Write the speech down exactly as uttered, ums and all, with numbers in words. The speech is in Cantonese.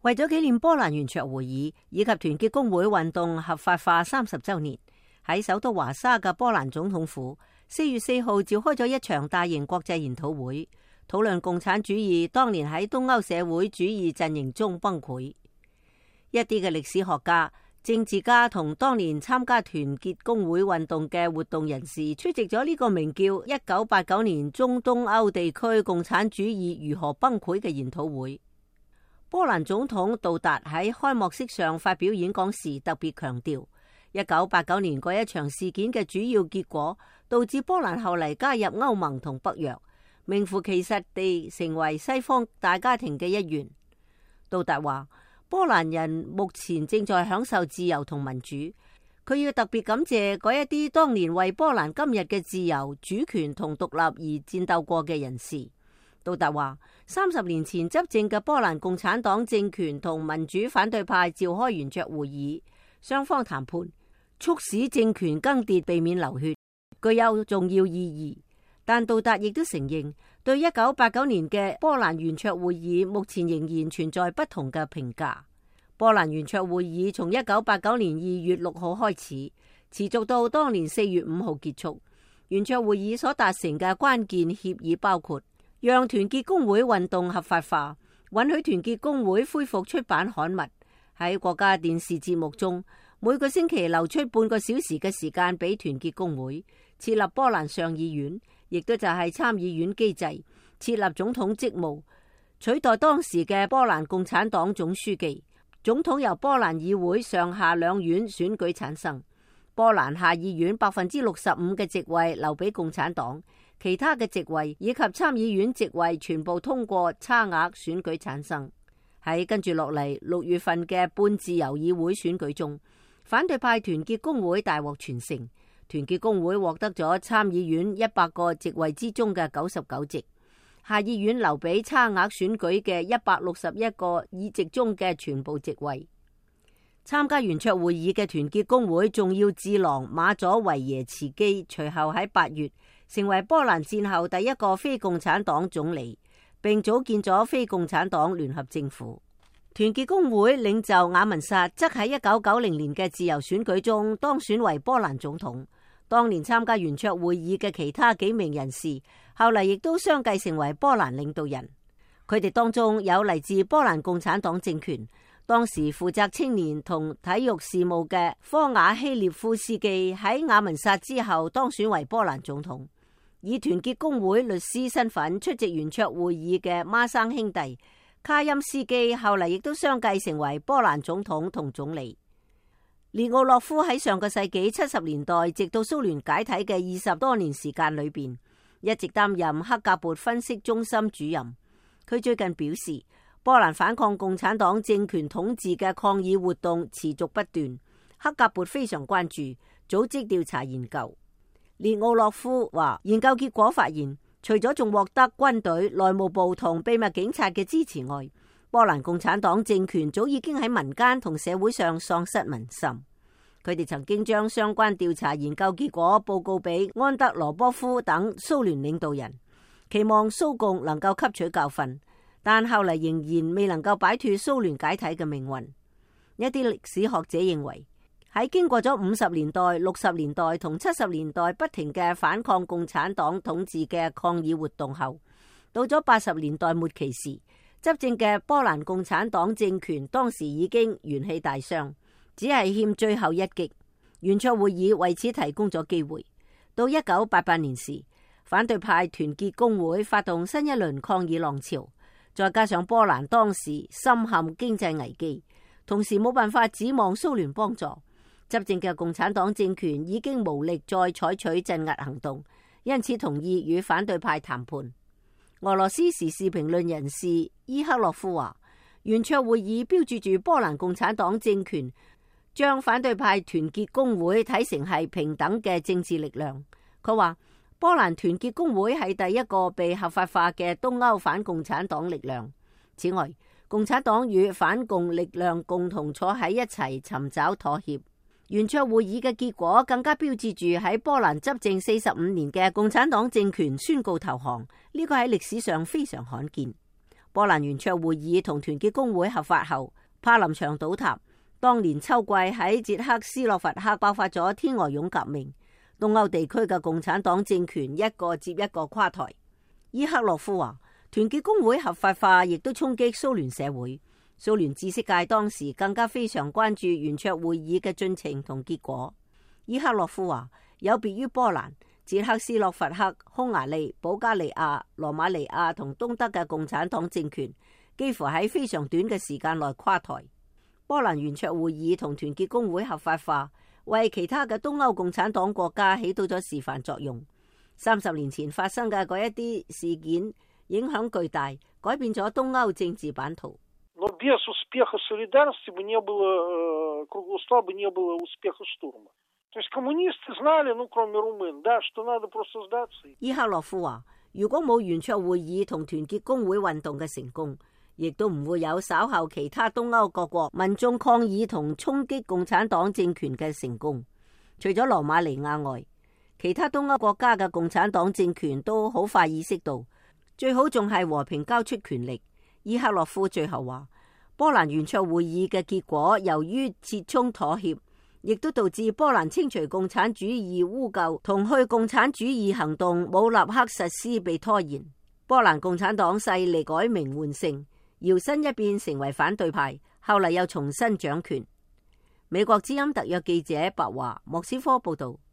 為咗紀念波蘭圓桌會議以及團結工會運動合法化三十週年，喺首都華沙嘅波蘭總統府，四月四號召開咗一場大型國際研討會，討論共產主義當年喺東歐社會主義陣營中崩潰。一啲嘅歷史學家、政治家同當年參加團結工會運動嘅活動人士出席咗呢個名叫《一九八九年中東歐地區共產主義如何崩潰》嘅研討會。波蘭總統杜達喺開幕式上發表演講時特別強調，一九八九年嗰一場事件嘅主要結果導致波蘭後嚟加入歐盟同北約，名副其實地成為西方大家庭嘅一員。杜達話，波蘭人目前正在享受自由同民主，佢要特別感謝嗰一啲當年為波蘭今日嘅自由、主權同獨立而戰鬥過嘅人士。杜達話，三十年前執政嘅波蘭共產黨政權同民主反對派召開圓桌會議，雙方談判，促使政權更迭，避免流血，具有重要意義。但杜達亦都承認，對一九八九年嘅波蘭圓桌會議目前仍然存在不同嘅評價。波蘭圓桌會議從一九八九年二月六號開始，持續到當年四月五號結束。圓桌會議所達成嘅關鍵協議包括讓團結工會運動合法化，允許團結工會恢復出版刊物，喺國家電視節目中每個星期留出半個小時嘅時間俾團結工會，設立波蘭上議院，亦都就係參議院機制，設立總統職務，取代當時嘅波蘭共產黨總書記。總統由波蘭議會上下兩院選舉產生，波蘭下議院百分之六十五嘅席位留俾共產黨，其他嘅席位以及參議院席位全部通過差額選舉產生。喺跟住落嚟六月份嘅半自由議會選舉中，反對派團結工會大獲全勝，團結工會獲得咗參議院一百個席位之中嘅九十九席，下議院留俾差額選舉嘅一百六十一個議席中嘅全部席位。參加圓桌會議嘅團結工會重要智囊馬佐維耶茨基隨後喺八月成為波蘭戰後第一個非共產黨總理，並組建咗非共產黨聯合政府。團結工會領袖雅文薩則喺一九九零年嘅自由選舉中當選為波蘭總統。當年參加圓桌會議嘅其他幾名人士，後嚟亦都相繼成為波蘭領導人。佢哋當中有嚟自波蘭共產黨政權，當時負責青年同體育事務嘅科瓦希列夫斯基喺雅文薩之後當選為波蘭總統。以團結工會律師身份出席圓桌會議嘅孖生兄弟卡欽斯基，後嚟亦都相繼成為波蘭總統同總理。列奧諾夫喺上個世紀七十年代直到蘇聯解體嘅二十多年時間裏邊，一直擔任克格勃分析中心主任。佢最近表示，波蘭反抗共產黨政權統治嘅抗議活動持續不斷，克格勃非常關注，組織調查研究。列奧諾夫話，研究結果發現，除咗仲獲得軍隊、內務部同秘密警察嘅支持外，波蘭共產黨政權早已經喺民間同社會上喪失民心。佢哋曾經將相關調查研究結果報告俾安德羅波夫等蘇聯領導人，期望蘇共能夠吸取教訓，但後嚟仍然未能夠擺脫蘇聯解體嘅命運。一啲歷史學者認為，喺經過咗五十年代、六十年代同七十年代不停嘅反抗共產黨統治嘅抗議活動後，到咗八十年代末期時，執政嘅波蘭共產黨政權當時已經元氣大傷，只係欠最後一擊。圓桌會議為此提供咗機會。到一九八八年時，反對派團結工會發動新一輪抗議浪潮，再加上波蘭當時深陷經濟危機，同時冇辦法指望蘇聯幫助，執政嘅共產黨政權已經無力再採取鎮壓行動，因此同意與反對派談判。俄羅斯時事評論人士伊克洛夫話，圓桌會議標誌住波蘭共產黨政權將反對派團結工會睇成係平等嘅政治力量。佢話，波蘭團結工會係第一個被合法化嘅東歐反共產黨力量。此外，共產黨與反共力量共同坐喺一齊尋找妥協。圓桌會議嘅結果更加標誌住喺波蘭執政四十五年嘅共產黨政權宣告投降，呢個喺歷史上非常罕見。 波蘭圓桌會議同團結工會合法後，柏林牆倒塌。當年秋季喺捷克斯洛伐克爆發咗天鵝絨革命，東歐地區嘅共產黨政權一個接一個垮台。伊克洛夫話，團結工會合法化亦都衝擊蘇聯社會。蘇聯知識界當時更加非常關注圓桌會議嘅進程同結果。伊克洛夫話，有別於波蘭、捷克斯洛伐克、匈牙利、保加利亞、羅馬尼亞同東德嘅共產黨政權，幾乎喺非常短嘅時間內垮台。波蘭圓桌會議同團結工會合法化，為其他嘅東歐共產黨國家起到咗示範作用。三十年前發生嘅嗰一啲事件影響巨大，改變咗東歐政治版圖。伊克洛夫話，如果冇圓桌會議同團結工會運動嘅成功，亦都唔會有稍後其他東歐各國民眾抗議同衝擊共產黨政權嘅成功。除咗羅馬尼亞外，其他東歐國家嘅共產黨政權都好快意識到，最好仲係和平交出權力。伊克洛夫最後話，波蘭圓桌會議嘅結果由於折衷妥協，亦都導致波蘭清除共產主義污垢同去共產主義行動冇立刻實施被拖延。波蘭共產黨勢力改名換姓，搖身一變成為反對派，後嚟又重新掌權。美國之音特約記者白華莫斯科報道。